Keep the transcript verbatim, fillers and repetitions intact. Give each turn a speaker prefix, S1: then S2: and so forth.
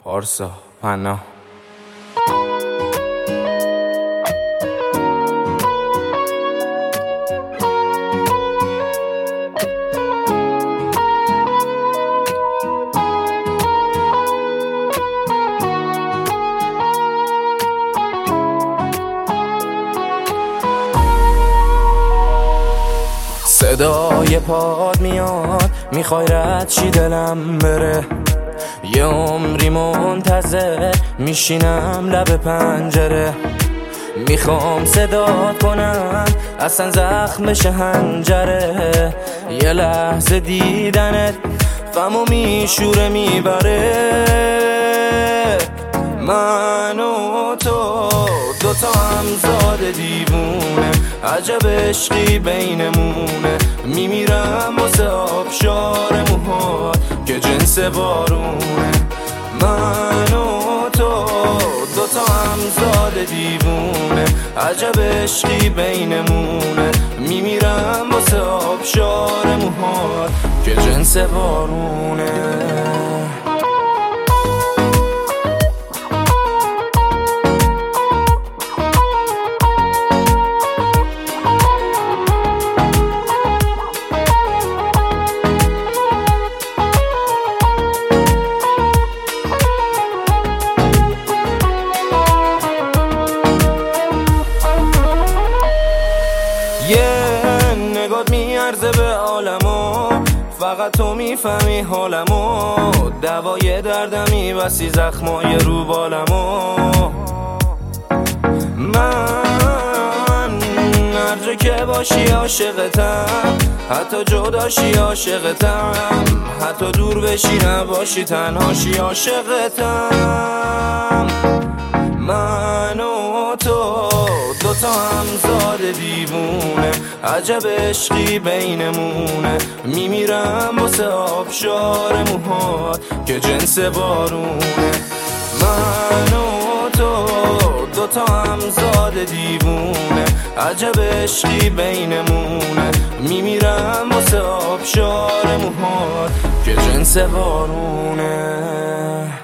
S1: پارسا پناه. صدای پاد میاد، میخوای رد چی دلم بره. یه عمری منتظر میشینم لب پنجره. میخوام صدات کنم اصلا زخم بشه حنجره. یه لحظه دیدنت غمو میشوره میبره. من و تو دوتا همزاد دیوونه، عجب عشقی بینمونه. میمیرم واسه آبشار موهات که جنس بارونه. من و تو دوتا همزاد دیوونه، عجب عشقی بینمونه. میمیرم واسه آبشار موهات که جنس بارونه. یه نگات میارزه به عالمو، فقط تو میفهمی حالمو. دوای دردمی بسی زخمای رو بالمو. من هر جا که باشی عاشقتم، حتی جداشی عاشقتم، حتی دور بشی نباشی تنهاشی عاشقتم. من و تو دوتا همزاد دیوونه، عجب عشقی بینمونه. میمیرم واسه آبشار موهات که جنس بارونه. من و تو دوتا همزاد دیوونه، عجب عشقی بینمونه. میمیرم واسه آبشار موهات که جنس بارونه.